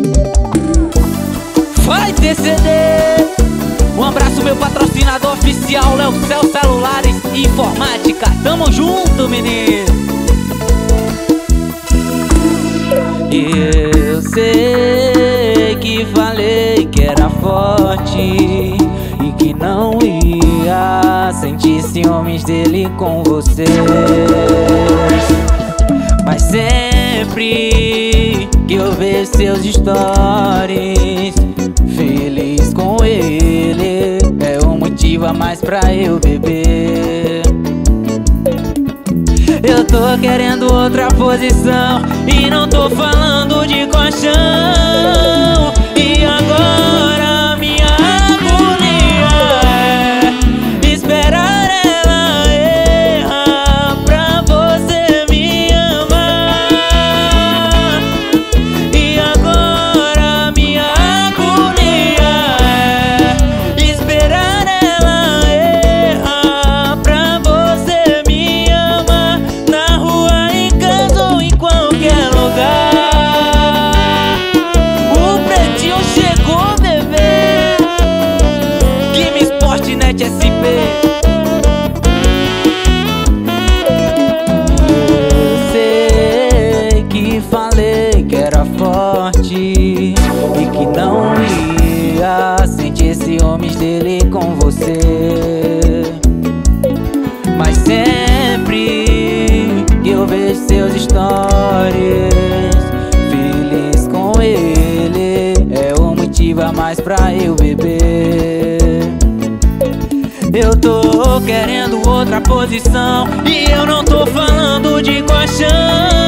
Vai TCD. Um abraço, meu patrocinador oficial, Léo Cel Celulares e Informática. Tamo junto, menino. Eu sei que falei que era forte e que não ia sentir ciúmes dele com você. Mas sempre que eu vejo seus stories feliz com ele, é um motivo a mais pra eu beber. Eu tô querendo outra posição e não tô falando de colchão. E agora minha agonia é esperar ela errar pra você me amar. E agora minha agonia é esperar ela errar pra você me amar. Na rua, em casa ou em qualquer lugar. O pretinho chegou, bebê. Game Sport Net SP. Eu sei que falei que era forte e que não ia sentir ciúmes dele com você. Mas sempre que eu vejo seus stories feliz com ele, é um motivo a mais pra eu beber. Eu tô querendo outra posição e eu não tô falando de colchão.